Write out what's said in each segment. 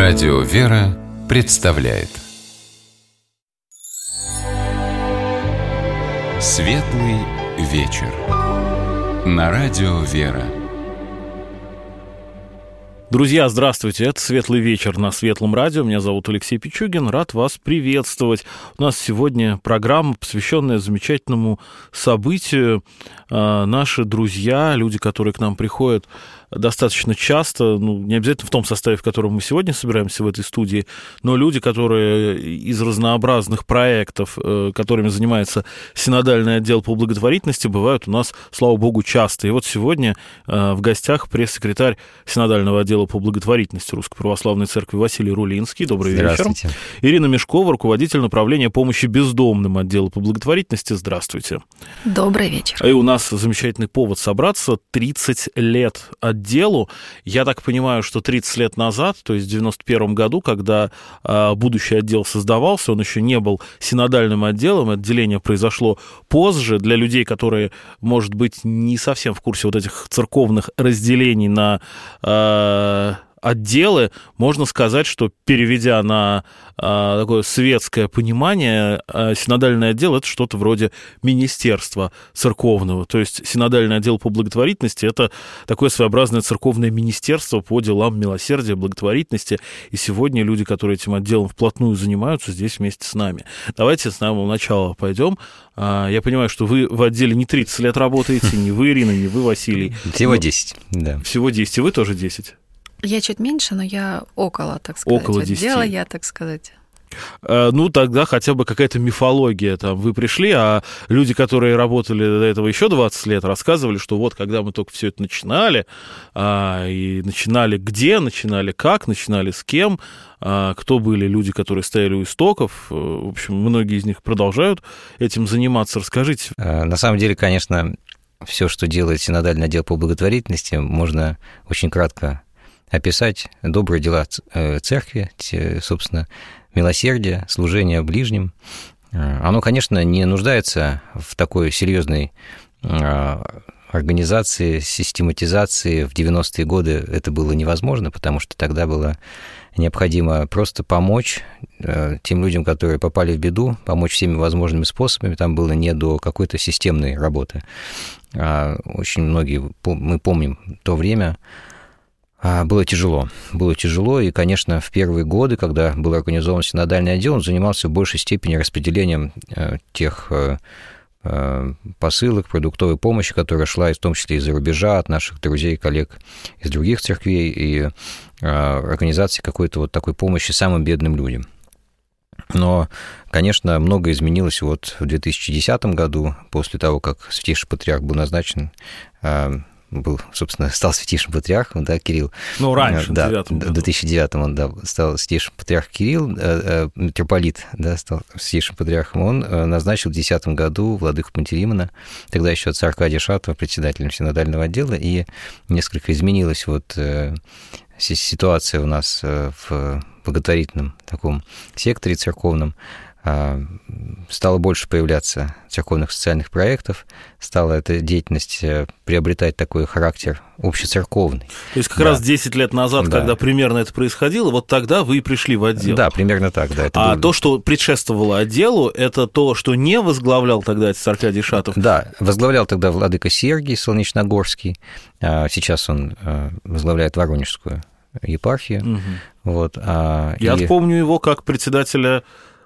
Радио «Вера» представляет Светлый вечер на Радио «Вера». Друзья, здравствуйте, это «Светлый вечер» на Светлом радио. Меня зовут Алексей Пичугин, рад вас приветствовать. У нас сегодня программа, посвященная замечательному событию. Наши друзья, люди, которые к нам приходят достаточно часто, не обязательно в том составе, в котором мы сегодня собираемся в этой студии, но люди, которые из разнообразных проектов, которыми занимается Синодальный отдел по благотворительности, бывают у нас, слава богу, часто. И вот сегодня в гостях пресс-секретарь Синодального отдела по благотворительности Русской Православной Церкви Василий Рулинский. Добрый вечер. Ирина Мешкова, руководитель направления помощи бездомным отдела по благотворительности. Здравствуйте. Добрый вечер. И у нас замечательный повод собраться. 30 лет отделу. Я так понимаю, что 30 лет назад, то есть в 91 году, когда будущий отдел создавался, он еще не был синодальным отделом, отделение произошло позже. Для людей, которые, может быть, не совсем в курсе вот этих церковных разделений на отделы, можно сказать, что, переведя на такое светское понимание, синодальный отдел — это что-то вроде министерства церковного. То есть синодальный отдел по благотворительности — это такое своеобразное церковное министерство по делам милосердия, благотворительности. И сегодня люди, которые этим отделом вплотную занимаются, здесь вместе с нами. Давайте с самого начала пойдем. Я понимаю, что вы в отделе не 30 лет работаете, ни вы, Ирина, ни вы, Василий. Всего 10, да. Всего 10, и вы тоже 10. Я чуть меньше, но я около, так сказать. Около 10. Отдела я, так сказать. Тогда хотя бы какая-то мифология. Там вы пришли, а люди, которые работали до этого еще 20 лет, рассказывали, что вот когда мы только все это начинали, и начинали где, начинали как, начинали с кем, кто были люди, которые стояли у истоков. В общем, многие из них продолжают этим заниматься. Расскажите. На самом деле, конечно, все, что делает Синодальный отдел по благотворительности, можно очень кратко описать: добрые дела церкви, собственно, милосердие, служение ближним. Оно, конечно, не нуждается в такой серьезной организации, систематизации. В 90-е годы это было невозможно, потому что тогда было необходимо просто помочь тем людям, которые попали в беду, помочь всеми возможными способами. Там было не до какой-то системной работы. Очень многие, мы помним то время, было тяжело, и, конечно, в первые годы, когда был организован синодальный отдел, он занимался в большей степени распределением тех посылок, продуктовой помощи, которая шла в том числе из-за рубежа, от наших друзей и коллег из других церквей, и организации какой-то вот такой помощи самым бедным людям. Но, конечно, многое изменилось вот в 2010 году, после того, как Святейший Патриарх был назначен, стал Святейшим Патриархом, да, Кирилл. Раньше, да, в 2009 году. В 2009 он стал Святейшим Патриарх Кирилл, митрополит, да, стал Святейшим Патриархом. Он назначил в 2010 году владыку Пантелеймона, тогда еще отца Аркадия Шатова, председателем Синодального отдела, и несколько изменилась вот ситуация у нас в благотворительном таком секторе церковном. Стало больше появляться церковных социальных проектов, стала эта деятельность приобретать такой характер общецерковный. То есть как раз 10 лет назад, когда примерно это происходило, вот тогда вы и пришли в отдел. Да, примерно так, да. То, что предшествовало отделу, это то, что не возглавлял тогда отец Аркадий Шатов? Да, возглавлял тогда владыка Сергий Солнечногорский, сейчас он возглавляет Воронежскую епархию. Угу. Вот, Я помню его как председателя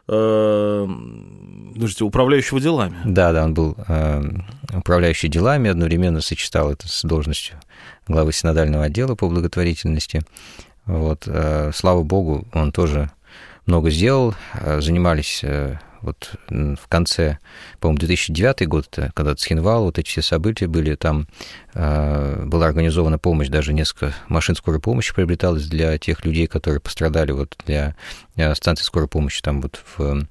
управляющего делами. Да, он был управляющий делами, одновременно сочетал это с должностью главы Синодального отдела по благотворительности. Вот, слава богу, он тоже много сделал. Занимались вот в конце, по-моему, 2009 год, когда Цхинвал, вот эти все события были, там была организована помощь, даже несколько машин скорой помощи приобреталось для тех людей, которые пострадали вот для станции скорой помощи там вот в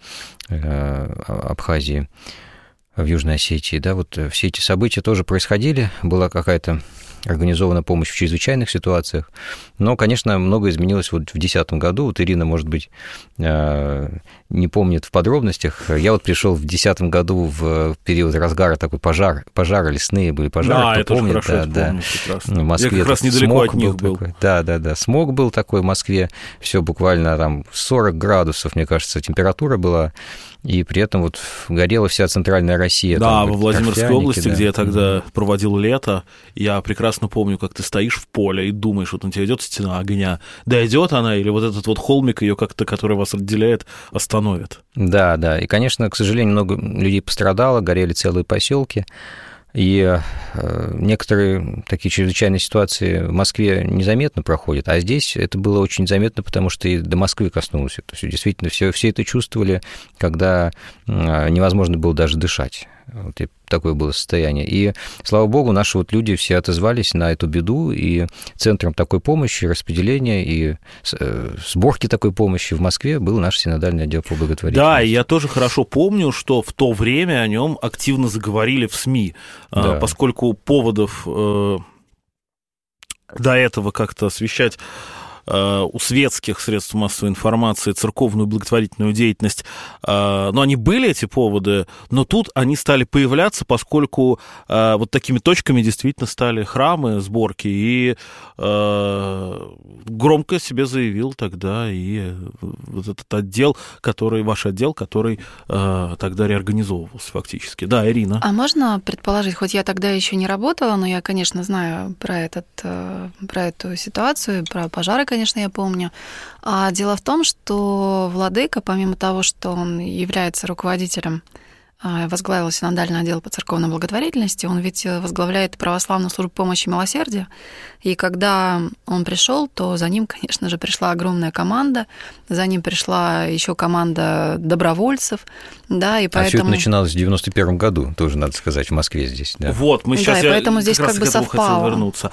Абхазии, в Южной Осетии, да, вот все эти события тоже происходили, была какая-то организована помощь в чрезвычайных ситуациях. Но, конечно, многое изменилось вот в 2010 году. Вот Ирина, может быть, не помнит в подробностях. Я вот пришел в 2010 году в период разгара такой пожары, лесные были пожары. Да, это помнит, хорошо помню прекрасно. В Москве я как раз недалеко от них был. Такой. Да. Смог был такой в Москве. Все буквально там 40 градусов, мне кажется, температура была. И при этом вот горела вся центральная Россия. Да, там, во Владимирской области, да. где я тогда проводил лето, я прекрасно помню, как ты стоишь в поле и думаешь, вот на тебя идет стена огня. Дойдет она, или вот этот вот холмик ее как-то, который вас отделяет, остановит? Да. И, конечно, к сожалению, много людей пострадало, горели целые поселки. И некоторые такие чрезвычайные ситуации в Москве незаметно проходят, а здесь это было очень заметно, потому что и до Москвы коснулось это все. Действительно, все это чувствовали, когда невозможно было даже дышать. Вот и такое было состояние. И, слава богу, наши вот люди все отозвались на эту беду, и центром такой помощи, распределения и сборки такой помощи в Москве был наш синодальный отдел по благотворительности. Да, и я тоже хорошо помню, что в то время о нем активно заговорили в СМИ, да. Поскольку поводов до этого как-то освещать у светских средств массовой информации церковную благотворительную деятельность, но они были, эти поводы, но тут они стали появляться, поскольку вот такими точками действительно стали храмы, сборки, и громко себе заявил тогда и вот этот отдел, ваш отдел, который тогда реорганизовывался фактически. Да, Ирина. А можно предположить, хоть я тогда еще не работала, но я, конечно, знаю про эту ситуацию, про пожары, конечно, я помню. А дело в том, что владыка, помимо того, что он является руководителем, возглавил синодальный отдел по церковной благотворительности, он ведь возглавляет православную службу помощи и милосердия. И когда он пришел, то за ним, конечно же, пришла огромная команда, за ним пришла еще команда добровольцев, да, и поэтому... А все это начиналось в 91 году, тоже, надо сказать, в Москве здесь, да. Вот, мы сейчас... Да, и поэтому здесь как бы совпало. Хотел вернуться.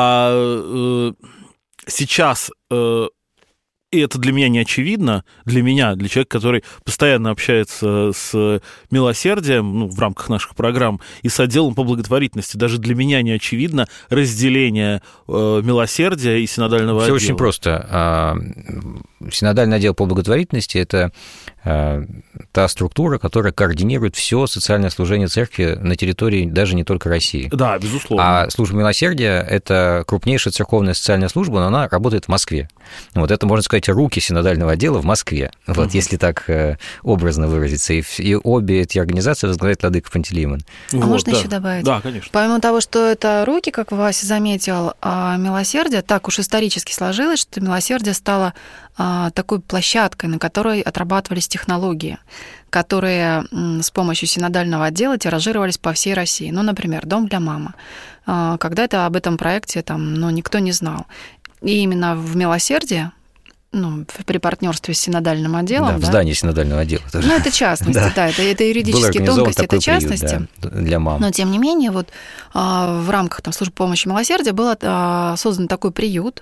Сейчас, и это для меня не очевидно, для человека, который постоянно общается с милосердием, в рамках наших программ, и с отделом по благотворительности, даже для меня не очевидно разделение милосердия и синодального отдела. Все очень просто. Синодальный отдел по благотворительности – это та структура, которая координирует все социальное служение церкви на территории даже не только России. Да, безусловно. А служба милосердия – это крупнейшая церковная социальная служба, но она работает в Москве. Вот это, можно сказать, руки синодального отдела в Москве, вот, если так образно выразиться. И обе эти организации возглавляет владыка Пантелеимон. Можно еще добавить? Да, конечно. Помимо того, что это руки, как Вася заметил, а милосердие, так уж исторически сложилось, что милосердие стало такой площадкой, на которой отрабатывались технологии, которые с помощью синодального отдела тиражировались по всей России. Ну, например, «Дом для мамы». Когда-то об этом проекте никто не знал. И именно в милосердии, при партнерстве с синодальным отделом. Да, в здании синодального отдела тоже. Это частности, да, это юридические тонкости, это частности. Приют, для мам. Но, тем не менее, вот в рамках службы помощи и милосердия был создан такой приют.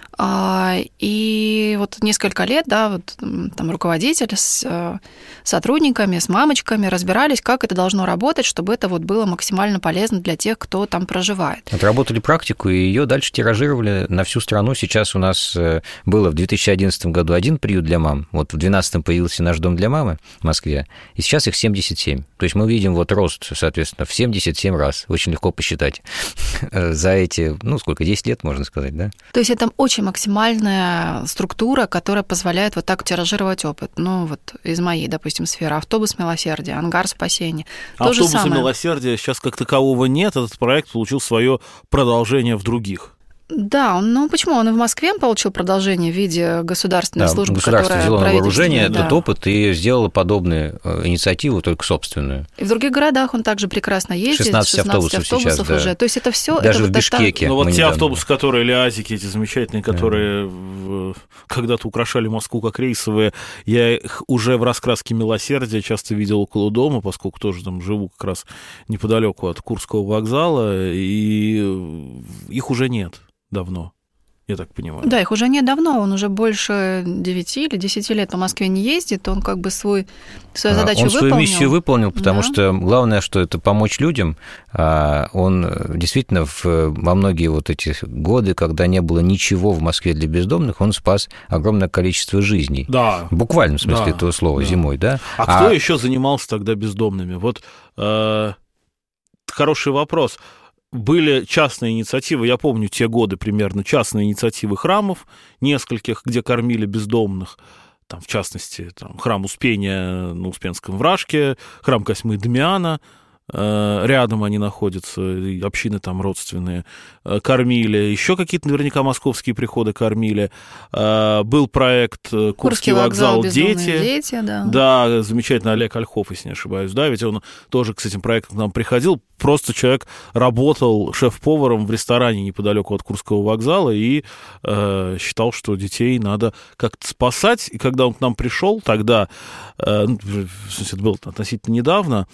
И вот несколько лет, там руководитель с сотрудниками, с мамочками разбирались, как это должно работать, чтобы это было максимально полезно для тех, кто там проживает. Отработали практику, и ее дальше тиражировали на всю страну. Сейчас у нас было в 2011 году один приют для мам, вот в 2012 появился наш дом для мамы в Москве, и сейчас их 77. То есть мы видим рост, соответственно, в 77 раз. Очень легко посчитать за эти, 10 лет, можно сказать, да? То есть это очень максимальная структура, которая позволяет вот так тиражировать опыт. Из моей, допустим, сферы. Автобус милосердия, ангар спасения. Автобуса милосердия сейчас как такового нет. Этот проект получил свое продолжение в других. Да, почему? Он и в Москве получил продолжение в виде государственной службы, государство взяло на вооружение этот опыт и сделало подобную инициативу, только собственную. И в других городах он также прекрасно ездит. 16 автобусов сейчас, уже. Да. То есть это все. Даже в Бишкеке. Те автобусы, которые, или азики, эти замечательные, которые когда-то украшали Москву как рейсовые, я их уже в раскраске милосердия часто видел около дома, поскольку тоже там живу как раз неподалеку от Курского вокзала, и их уже нет. Давно. я так понимаю. Да, их уже нет давно, он уже больше 9 или 10 лет по Москве не ездит, он как бы свою задачу выполнил. Он свою миссию выполнил, потому что главное, что это помочь людям. Он действительно во многие вот эти годы, когда не было ничего в Москве для бездомных, он спас огромное количество жизней. Да. В буквальном смысле этого слова, зимой, да. А кто еще занимался тогда бездомными? Вот хороший вопрос. Были частные инициативы, я помню те годы примерно, частные инициативы храмов нескольких, где кормили бездомных, там, в частности, там, храм Успения на Успенском Вражке, храм Косьмы Дамиана, рядом они находятся, общины там родственные, кормили, еще какие-то наверняка московские приходы кормили. Был проект «Курский вокзал. Дети». Да, замечательно, Олег Ольхов, если не ошибаюсь, да, ведь он тоже с этим проектом к нам приходил. Просто человек работал шеф-поваром в ресторане неподалеку от Курского вокзала и считал, что детей надо как-то спасать. И когда он к нам пришел, тогда, в смысле, это было относительно недавно,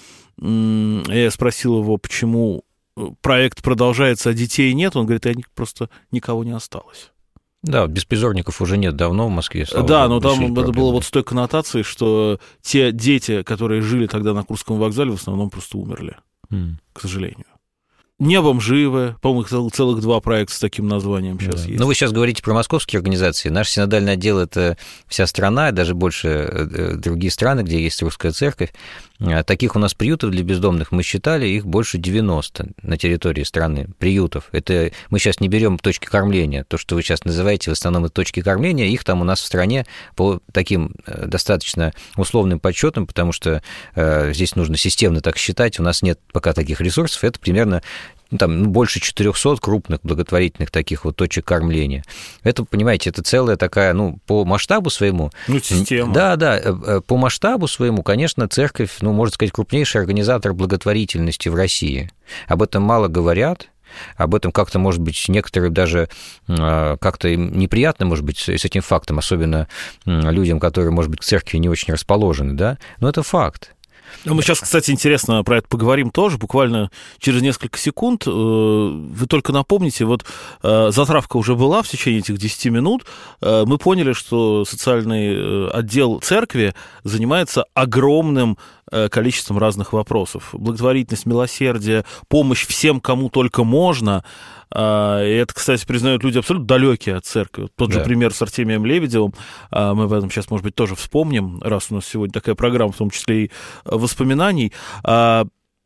я спросил его, почему проект продолжается, а детей нет. Он говорит, просто никого не осталось. Да, беспризорников уже нет давно в Москве. Да, но там это было вот с той коннотацией, что те дети, которые жили тогда на Курском вокзале, в основном просто умерли, к сожалению. «Небом живы», по-моему, целых 2 проекта с таким названием сейчас есть. Ну, вы сейчас говорите про московские организации. Наш синодальный отдел – это вся страна, даже больше другие страны, где есть русская церковь. Таких у нас приютов для бездомных, мы считали, их больше 90 на территории страны, приютов. Это мы сейчас не берем точки кормления. То, что вы сейчас называете, в основном это точки кормления, их там у нас в стране по таким достаточно условным подсчетам, потому что здесь нужно системно так считать, у нас нет пока таких ресурсов, это примерно больше 400 крупных благотворительных таких вот точек кормления. Это, понимаете, это целая такая, по масштабу своему... система. Да, по масштабу своему, конечно, церковь, можно сказать, крупнейший организатор благотворительности в России. Об этом мало говорят, об этом как-то, может быть, некоторые даже как-то неприятно, может быть, с этим фактом, особенно людям, которые, может быть, к церкви не очень расположены, да, но это факт. Мы сейчас, кстати, интересно про это поговорим тоже, буквально через несколько секунд. Вы только напомните, вот затравка уже была в течение этих 10 минут. Мы поняли, что социальный отдел церкви занимается огромным количеством разных вопросов. Благотворительность, милосердие, помощь всем, кому только можно. И это, кстати, признают люди абсолютно далекие от церкви. Тот же пример с Артемием Лебедевым. Мы в этом сейчас, может быть, тоже вспомним, раз у нас сегодня такая программа, в том числе и воспоминаний. Но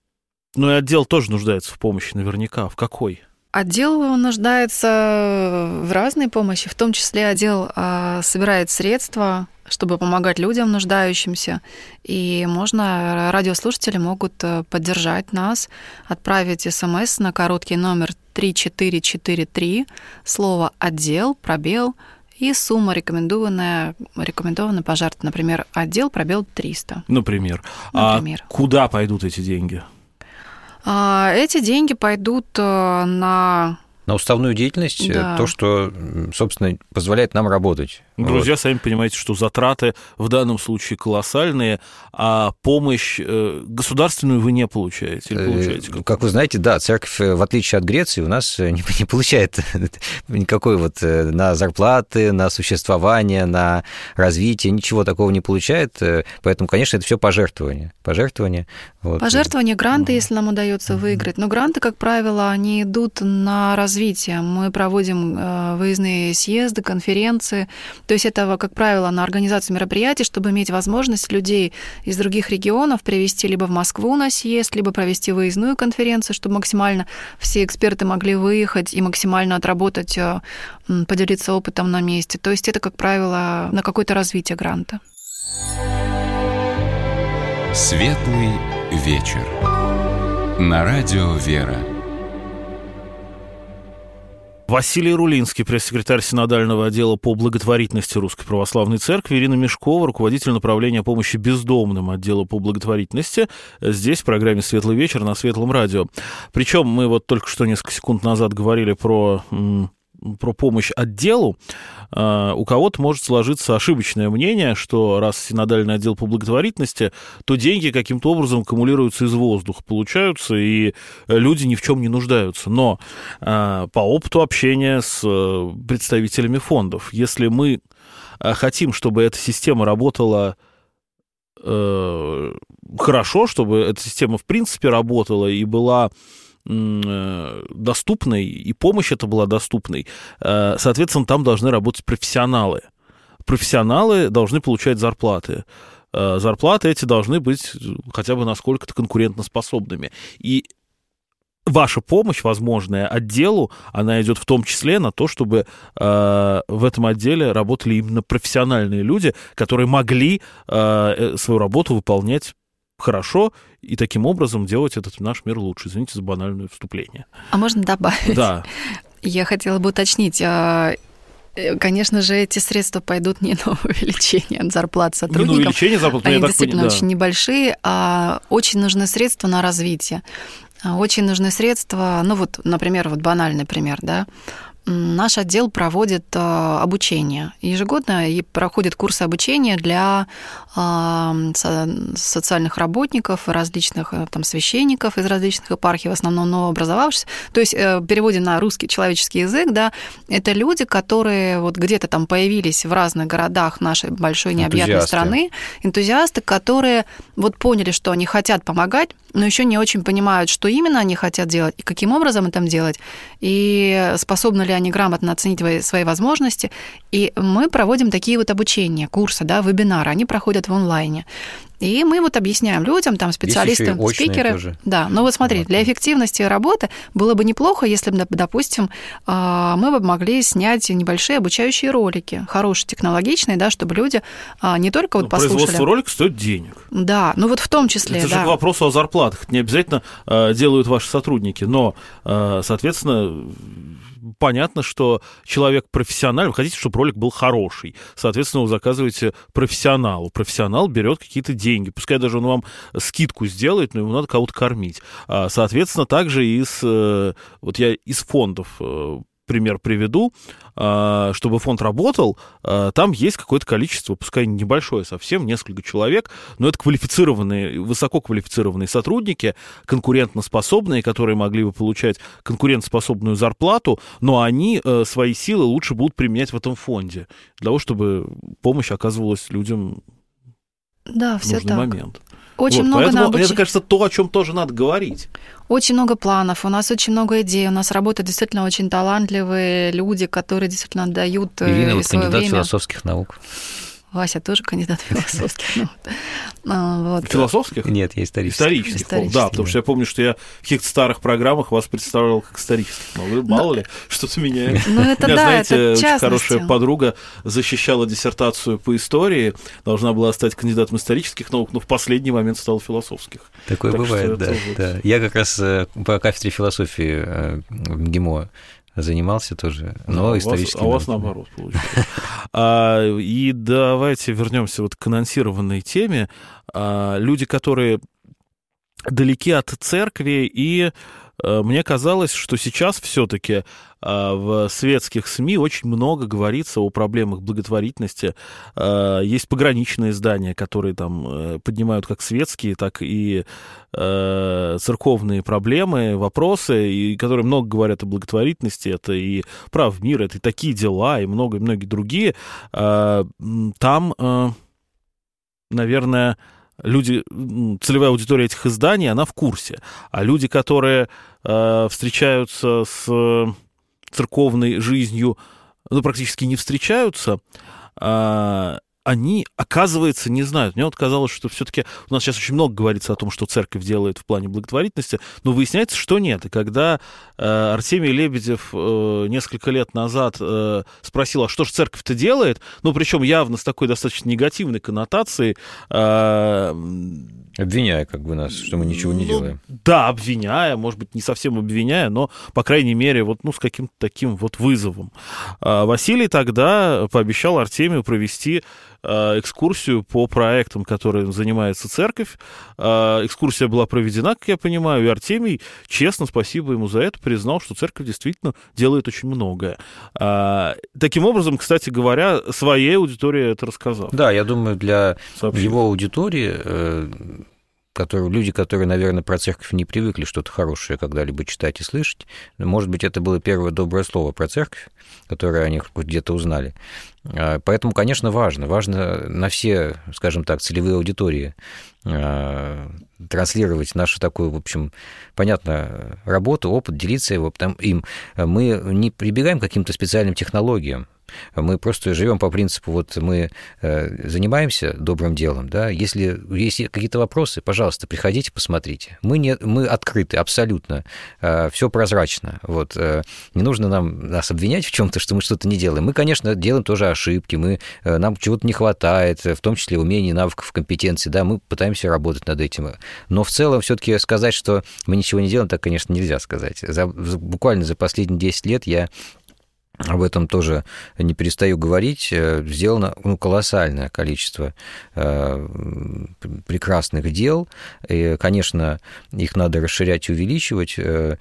и отдел тоже нуждается в помощи наверняка. В какой? Отдел нуждается в разной помощи, в том числе отдел собирает средства, чтобы помогать людям нуждающимся. И радиослушатели могут поддержать нас, отправить СМС на короткий номер 3443, слово «отдел», пробел, и сумма рекомендованная пожертвовать, например, отдел, пробел 300. Например. А куда пойдут эти деньги? Эти деньги пойдут на уставную деятельность, то, что, собственно, позволяет нам работать. Друзья, сами понимаете, что затраты в данном случае колоссальные, а помощь государственную вы не получаете. Или получаете? Как вы знаете, да, церковь, в отличие от Греции, у нас не получает никакой на зарплаты, на существование, на развитие, ничего такого не получает, поэтому, конечно, это все пожертвования. Пожертвования, гранты, если нам удается выиграть. Но гранты, как правило, они идут на развитие. Мы проводим выездные съезды, конференции. То есть это, как правило, на организацию мероприятий, чтобы иметь возможность людей из других регионов привезти либо в Москву на съезд, либо провести выездную конференцию, чтобы максимально все эксперты могли выехать и максимально отработать, поделиться опытом на месте. То есть это, как правило, на какое-то развитие гранта. Светлый вечер. На радио «Вера». Василий Рулинский, пресс-секретарь Синодального отдела по благотворительности Русской Православной Церкви, Ирина Мешкова, руководитель направления помощи бездомным отдела по благотворительности, здесь в программе «Светлый вечер» на Светлом радио. Причем мы вот только что несколько секунд назад говорили про про помощь отделу, у кого-то может сложиться ошибочное мнение, что раз синодальный отдел по благотворительности, то деньги каким-то образом аккумулируются из воздуха, получаются, и люди ни в чем не нуждаются. Но по опыту общения с представителями фондов, если мы хотим, чтобы эта система работала хорошо, чтобы эта система в принципе работала и была доступной, и помощь эта была доступной, соответственно, там должны работать профессионалы. Профессионалы должны получать зарплаты. Зарплаты эти должны быть хотя бы насколько-то конкурентоспособными. И ваша помощь, возможная отделу, она идет в том числе на то, чтобы в этом отделе работали именно профессиональные люди, которые могли свою работу выполнять хорошо и таким образом делать этот наш мир лучше. Извините за банальное вступление. А можно добавить? Да. Я хотела бы уточнить. Конечно же, эти средства пойдут не на увеличение зарплат сотрудников. Не на увеличение зарплат, они действительно очень небольшие, а очень нужны средства на развитие. Очень нужны средства, ну вот, например, вот банальный пример, да. Наш отдел проводит обучение. Ежегодно проходят курсы обучения для социальных работников, различных там, священников из различных епархий, в основном новообразовавшихся. То есть, в переводе на русский человеческий язык, да, это люди, которые вот где-то там появились в разных городах нашей большой необъятной страны, энтузиасты, которые вот поняли, что они хотят помогать, но еще не очень понимают, что именно они хотят делать и каким образом это делать, и способны ли они грамотно оценить свои возможности. И мы проводим такие вот обучения, курсы, да, вебинары, они проходят в онлайне. И мы вот объясняем людям, там, специалистам, спикеры. Тоже. Да, но вот смотри, для эффективности работы было бы неплохо, если бы, допустим, мы бы могли снять небольшие обучающие ролики, хорошие, технологичные, да, чтобы люди не только вот послушали. Производство ролика стоит денег. Да, ну вот в том числе, это же к вопросу о зарплатах. Это не обязательно делают ваши сотрудники, но, соответственно, понятно, что человек профессиональный, вы хотите, чтобы ролик был хороший, соответственно, вы заказываете профессионалу. Профессионал берет какие-то деньги, пускай даже он вам скидку сделает, но ему надо кого-то кормить. Соответственно, также вот я из фондов пример приведу, чтобы фонд работал, там есть какое-то количество, пускай небольшое совсем, несколько человек, но это квалифицированные, высококвалифицированные сотрудники, конкурентоспособные, которые могли бы получать конкурентоспособную зарплату, но они свои силы лучше будут применять в этом фонде, для того, чтобы помощь оказывалась людям в нужный момент. Очень много поэтому, мне кажется, то, о чем тоже надо говорить. Очень много планов, у нас очень много идей, у нас работают действительно очень талантливые люди, которые действительно отдают Ирина, вот свое кандидат время. Философских наук. Вася тоже кандидат философских наук. Вот. Философских? Нет, я исторических. Да, потому что я помню, что я в каких-то старых программах вас представлял как исторических. Мало ли, что-то меняет. Ну, это да, знаете, это очень хорошая подруга защищала диссертацию по истории, должна была стать кандидатом исторических наук, но в последний момент стала философских. Такое бывает, да. Я как раз по кафедре философии в МГИМО занимался тоже, но исторически. А у вас наоборот получилось. И давайте вернемся вот к анонсированной теме. Люди, которые далеки от церкви, и мне казалось, что сейчас все-таки в светских СМИ очень много говорится о проблемах благотворительности. Есть пограничные издания, которые там поднимают как светские, так и церковные проблемы, вопросы, и которые много говорят о благотворительности. Это и «Прав мир», это и «Такие дела», и многие другие. Там, наверное, люди, целевая аудитория этих изданий, она в курсе. А люди, которые встречаются с церковной жизнью, практически не встречаются, они, оказывается, не знают. Мне вот казалось, что все-таки у нас сейчас очень много говорится о том, что церковь делает в плане благотворительности, но выясняется, что нет. И когда Артемий Лебедев несколько лет назад спросил, а что же церковь-то делает, причем явно с такой достаточно негативной коннотацией. Обвиняя нас, что мы ничего не делаем. Да, обвиняя, может быть, не совсем обвиняя, но, по крайней мере, с каким-то таким вызовом. Василий тогда пообещал Артемию провести экскурсию по проектам, которыми занимается церковь. Экскурсия была проведена, как я понимаю, и Артемий, честно, спасибо ему за это, признал, что церковь действительно делает очень многое. Таким образом, кстати говоря, своей аудитории это рассказал. Да, я думаю, для его аудитории, люди, которые, наверное, про церковь не привыкли что-то хорошее когда-либо читать и слышать, может быть, это было первое доброе слово про церковь, которое они где-то узнали. Поэтому, конечно, важно на все, скажем так, целевые аудитории транслировать нашу такую, в общем, понятно, работу, опыт, делиться им. Мы не прибегаем к каким-то специальным технологиям. Мы просто живем по принципу, вот мы занимаемся добрым делом, да, если есть какие-то вопросы, пожалуйста, приходите, посмотрите. Мы открыты абсолютно, все прозрачно, вот, не нужно нас обвинять в чем-то, что мы что-то не делаем. Мы, конечно, делаем тоже ошибки, нам чего-то не хватает, в том числе умений, навыков, компетенций, да, мы пытаемся работать над этим. Но в целом все-таки сказать, что мы ничего не делаем, так, конечно, нельзя сказать. Буквально за последние 10 лет я об этом тоже не перестаю говорить, сделано колоссальное количество прекрасных дел, и, конечно, их надо расширять и увеличивать.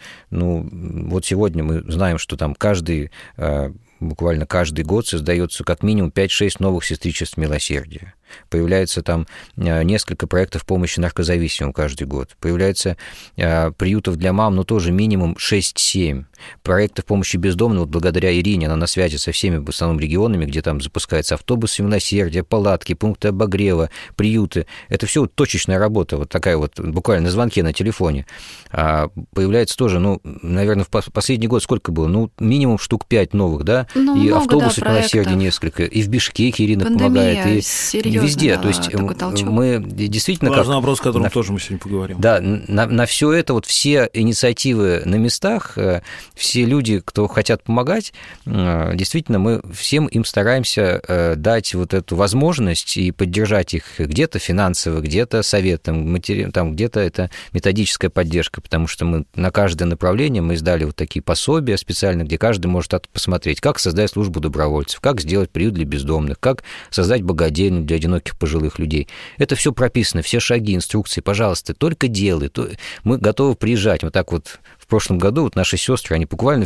Вот сегодня мы знаем, что там буквально каждый год создается как минимум 5-6 новых сестричеств милосердия. Появляется там несколько проектов помощи наркозависимым каждый год. Появляется приютов для мам, тоже минимум 6-7. Проектов помощи бездомным, вот благодаря Ирине, она на связи со всеми в основном регионами, где там запускаются автобусы милосердия, палатки, пункты обогрева, приюты. Это все точечная работа, вот такая вот, буквально на звонке на телефоне. Появляется тоже, наверное, в последний год сколько было? Минимум штук 5 новых, да? И много, автобусов милосердия несколько. И в Бишкеке Ирина помогает. И везде, то есть мы действительно... Важный вопрос, о котором тоже мы сегодня поговорим. Да, на все это, вот все инициативы на местах, все люди, кто хотят помогать, действительно, мы всем им стараемся дать вот эту возможность и поддержать их где-то финансово, где-то советом, там где-то это методическая поддержка, потому что мы на каждое направление мы издали вот такие пособия специально, где каждый может посмотреть, как создать службу добровольцев, как сделать приют для бездомных, как создать богадельню для одиноких пожилых людей. Это все прописано, все шаги, инструкции, пожалуйста, только делай. Мы готовы приезжать. Вот так вот в прошлом году вот наши сестры, они буквально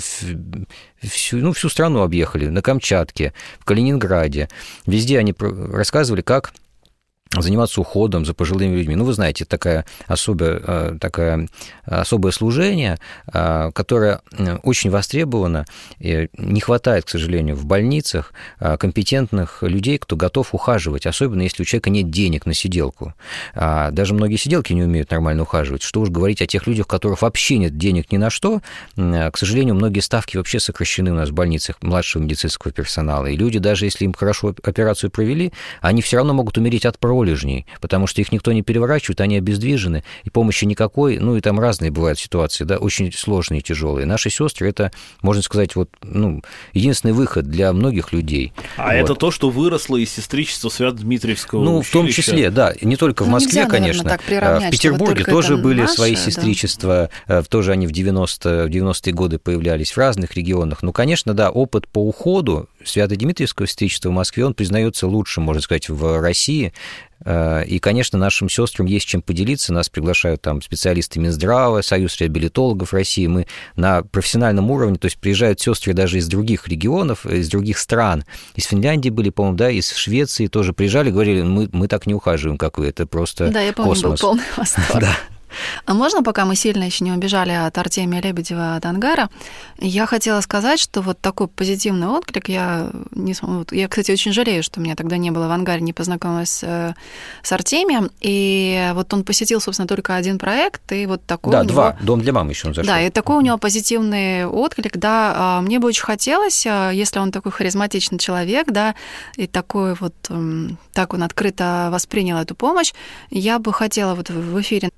всю страну объехали, на Камчатке, в Калининграде. Везде они рассказывали, как заниматься уходом за пожилыми людьми. Вы знаете, такое особое служение, которое очень востребовано. И не хватает, к сожалению, в больницах компетентных людей, кто готов ухаживать, особенно если у человека нет денег на сиделку. Даже многие сиделки не умеют нормально ухаживать. Что уж говорить о тех людях, у которых вообще нет денег ни на что. К сожалению, многие ставки вообще сокращены у нас в больницах младшего медицинского персонала. И люди, даже если им хорошо операцию провели, они все равно могут умереть от пролежней, потому что их никто не переворачивает, они обездвижены, и помощи никакой, и там разные бывают ситуации, да, очень сложные и тяжелые. Наши сестры — это, можно сказать, единственный выход для многих людей. Это то, что выросло из сестричества Свято-Дмитриевского училища? В том числе, да, не только в Москве, нельзя, конечно. Наверное, в Петербурге тоже были свои сестричества, тоже они в 90-е годы появлялись в разных регионах. Конечно, да, опыт по уходу Свято-Дмитриевского сестричества в Москве, он признается лучшим, можно сказать, в России. И, конечно, нашим сестрам есть чем поделиться. Нас приглашают там специалисты Минздрава, Союз реабилитологов России. Мы на профессиональном уровне, то есть приезжают сестры даже из других регионов, из других стран. Из Финляндии были, по-моему, да, из Швеции тоже приезжали, говорили, мы так не ухаживаем, как вы, это просто да, я помню, космос. Был полный восторг. Да. А можно, пока мы сильно еще не убежали от Артемия Лебедева, от ангара, я хотела сказать, что вот такой позитивный отклик, я, кстати, очень жалею, что меня тогда не было в ангаре, не познакомилась с Артемием, и вот он посетил, собственно, только один проект, и вот такой да, у него... два, «Дом для мам» еще он зашел. Да, и такой у него позитивный отклик, да, мне бы очень хотелось, если он такой харизматичный человек, да, и такой вот, так он открыто воспринял эту помощь, я бы хотела вот в эфире нашей программы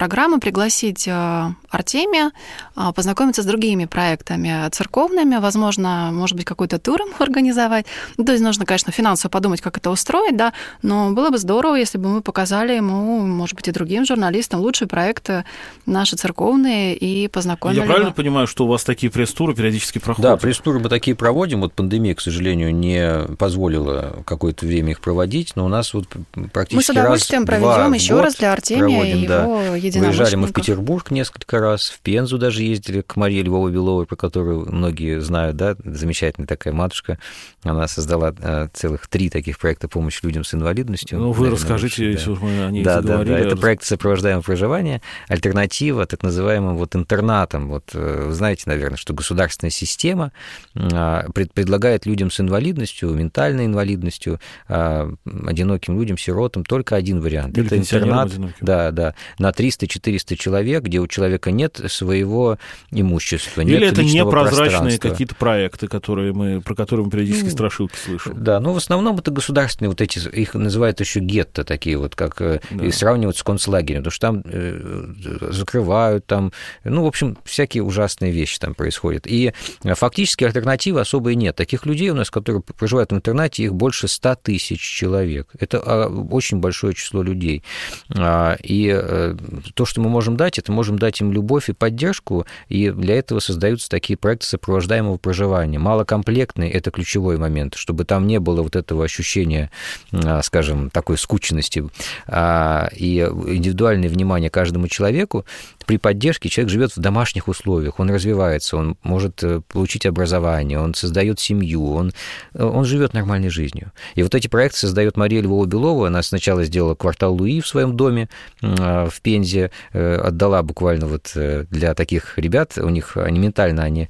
программы пригласить Артемия познакомиться с другими проектами церковными, возможно, может быть, какой-то тур ему организовать. То есть нужно, конечно, финансово подумать, как это устроить, да, но было бы здорово, если бы мы показали ему, может быть, и другим журналистам лучшие проекты наши церковные и познакомили. Я правильно понимаю, что у вас такие пресс-туры периодически проходят? Да, пресс-туры мы такие проводим. Вот пандемия, к сожалению, не позволила какое-то время их проводить, но у нас вот практически мы с удовольствием проведем еще раз для Артемия и его единомышленников. Выезжали мы в Петербург несколько раз, в Пензу даже ездили к Марии Львовой-Беловой, про которую многие знают, да, замечательная такая матушка. Она создала целых 3 таких проекта помощи людям с инвалидностью. Ну, вы расскажите, если уж мы о ней заговорили. Да. Это проект сопровождаемого проживания, альтернатива так называемым вот интернатам. Вот вы знаете, наверное, что государственная система предлагает людям с инвалидностью, ментальной инвалидностью, одиноким людям, сиротам только один вариант. Или это интернат, да, на 300-400 человек, где у человека нет своего имущества, нет или это личного непрозрачные какие-то проекты, про которые мы периодически страшилки слышим. Да, в основном это государственные вот эти, их называют еще гетто такие вот, как и сравнивают с концлагерем, потому что там закрывают, там, в общем, всякие ужасные вещи там происходят. И фактически альтернативы особой нет. Таких людей у нас, которые проживают в интернате, их больше 100 тысяч человек. Это очень большое число людей. И то, что мы можем дать, это можем дать им любовь и поддержку, и для этого создаются такие проекты сопровождаемого проживания. Малокомплектные – это ключевой момент, чтобы там не было вот этого ощущения, скажем, такой скученности, и индивидуальное внимание каждому человеку. При поддержке человек живет в домашних условиях, он развивается, он может получить образование, он создает семью, он живет нормальной жизнью. И вот эти проекты создает Мария Львова-Белова. Она сначала сделала квартал Луи в своем доме в Пензе, отдала буквально вот для таких ребят, они ментально, они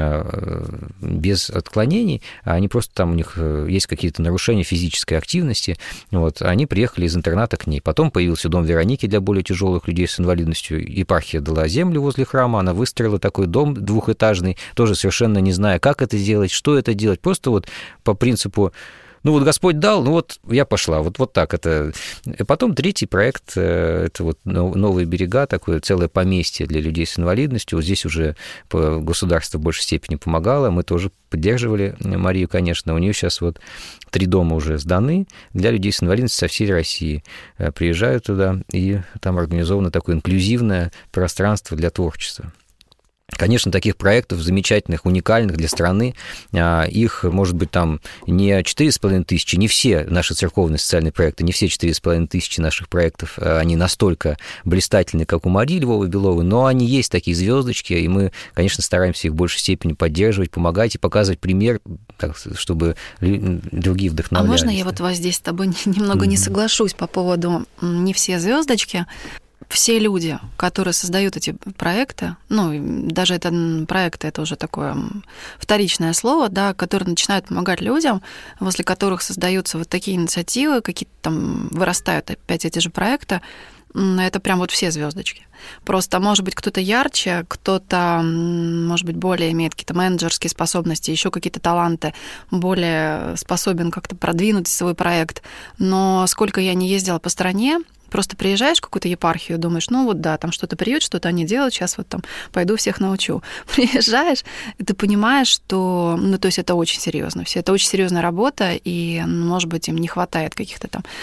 без отклонений, они просто там, у них есть какие-то нарушения физической активности, вот, они приехали из интерната к ней. Потом появился дом Вероники для более тяжелых людей с инвалидностью. Епархия дала землю возле храма, она выстроила такой дом двухэтажный, тоже совершенно не зная, как это делать, что это делать, просто вот по принципу: вот Господь дал, я пошла, вот так это. И потом 3-й проект, это вот «Новые берега», такое целое поместье для людей с инвалидностью. Вот здесь уже государство в большей степени помогало, мы тоже поддерживали Марию, конечно. У нее сейчас вот 3 дома уже сданы для людей с инвалидностью со всей России. Приезжают туда, и там организовано такое инклюзивное пространство для творчества. Конечно, таких проектов замечательных, уникальных для страны, их, может быть, там не 4,5 тысячи, не все наши церковные социальные проекты, не все 4,5 тысячи наших проектов, они настолько блистательны, как у Марии Львовой-Беловой, но они есть такие звездочки, и мы, конечно, стараемся их в большей степени поддерживать, помогать и показывать пример, чтобы другие вдохновлялись. А можно я вот здесь с тобой немного не соглашусь по поводу «не все звездочки»? Все люди, которые создают эти проекты, даже это проекты, это уже такое вторичное слово, да, которые начинают помогать людям, возле которых создаются вот такие инициативы, какие-то там вырастают опять эти же проекты, это прям вот все звездочки. Просто, может быть, кто-то ярче, кто-то, может быть, более имеет какие-то менеджерские способности, еще какие-то таланты, более способен как-то продвинуть свой проект. Но сколько я не ездила по стране, просто приезжаешь в какую-то епархию, думаешь, там что-то приют, что-то они делают, сейчас вот там пойду всех научу. Приезжаешь, и ты понимаешь, что, то есть это очень серьезно. Это очень серьезная работа, и, может быть, им не хватает каких-то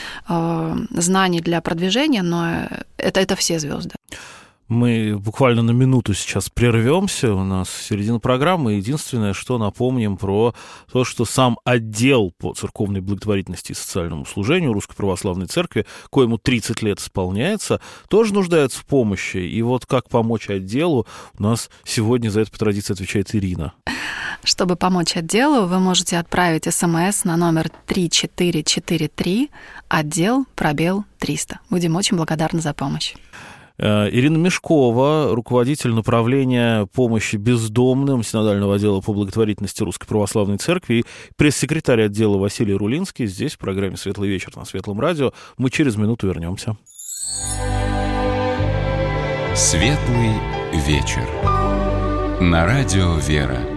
там знаний для продвижения, но это все звезды. Мы буквально на минуту сейчас прервемся, у нас середина программы. Единственное, что напомним про то, что сам отдел по церковной благотворительности и социальному служению Русской Православной Церкви, коему 30 лет исполняется, тоже нуждается в помощи. И вот как помочь отделу, у нас сегодня за это по традиции отвечает Ирина. Чтобы помочь отделу, вы можете отправить СМС на номер 3443, отдел /300. Будем очень благодарны за помощь. Ирина Мешкова, руководитель направления помощи бездомным Синодального отдела по благотворительности Русской Православной Церкви, и пресс-секретарь отдела Василий Рулинский здесь в программе «Светлый вечер» на Светлом радио. Мы через минуту вернемся. Светлый вечер. На радио «Вера».